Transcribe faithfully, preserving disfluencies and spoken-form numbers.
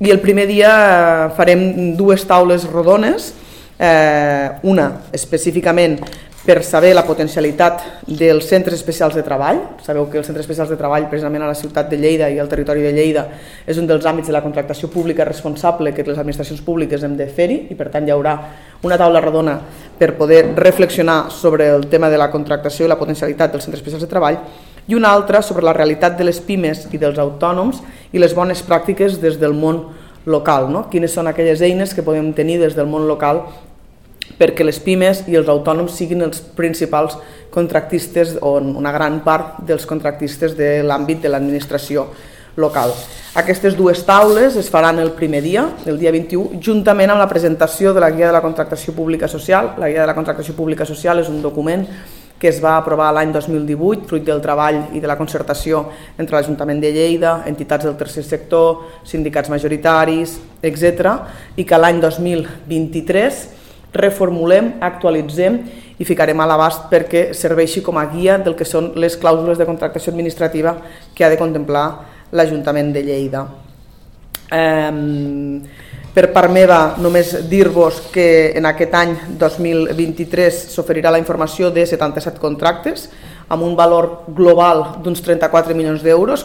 I el primer dia farem dues taules rodones, eh, una específicament per saber la potencialitat dels centres especials de treball. Sabeu que els centres especials de treball, precisament a la ciutat de Lleida i al territori de Lleida, és un dels àmbits de la contractació pública responsable que les administracions públiques hem de fer-hi, i per tant hi haurà una taula rodona per poder reflexionar sobre el tema de la contractació i la potencialitat dels centres especials de treball, i una altra sobre la realitat de les pimes i dels autònoms i les bones pràctiques des del món local, no? Quines són aquelles eines que podem tenir des del món local perquè les pimes i els autònoms siguin els principals contractistes o una gran part dels contractistes de l'àmbit de l'administració local. Aquestes dues taules es faran el primer dia, el dia vint-i-u, juntament amb la presentació de la Guia de la Contractació Pública Social. La Guia de la Contractació Pública Social és un document que es va aprovar l'any dos mil divuit, fruit del treball i de la concertació entre l'Ajuntament de Lleida, entitats del tercer sector, sindicats majoritaris, etcètera, i que l'any dos mil vint-i-tres reformulem, actualitzem i ficarem a l'abast perquè serveixi com a guia del que són les clàusules de contractació administrativa que ha de contemplar l'Ajuntament de Lleida. Eh, per part meva, només dir-vos que en aquest any dos mil vint-i-tres s'oferirà la informació de setanta-set contractes amb un valor global d'uns trenta-quatre milions d'euros,